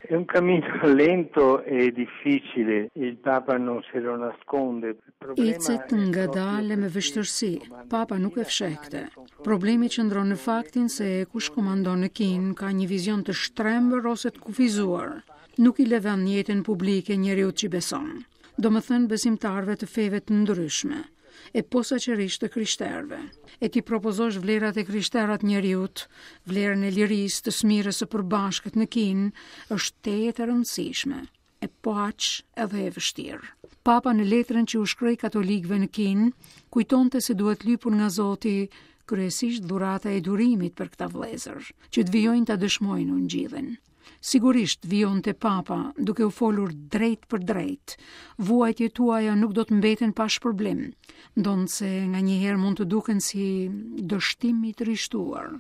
È un cammino lento e difficile, il Papa non se lo nasconde. Ecet nga dalë me vështërsi, Papa nuk e fshekte. Problemi qëndron në faktin se kush komandon në Kinë ka një vizion të shtrembër ose të kufizuar. Nuk i lëvën jetën publike njeriut që beson. Do më thënë besimtarve të feve të ndryshme, e posaçërisht të krishterëve. E ti propozosh vlerat e krishterët njeriut, vlerën e lirisë të smirës së përbashkët në Kinë, është tejet e rëndësishme, e po aq edhe e vështirë. Papa në letrën që u shkroi katolikëve në Kinë, kujtonte se duhet lypur nga Zoti kryesisht dhurata e durimit për këta vëllezër, që të vijojnë ta dëshmojnë ungjillin. Sigurisht vijonte Papa duke u folur drejt për drejt. Vuajtjet tuaja nuk do të mbeten pa shpërblim, ndonse nganjëherë mund të duken si dështim i trishtuar.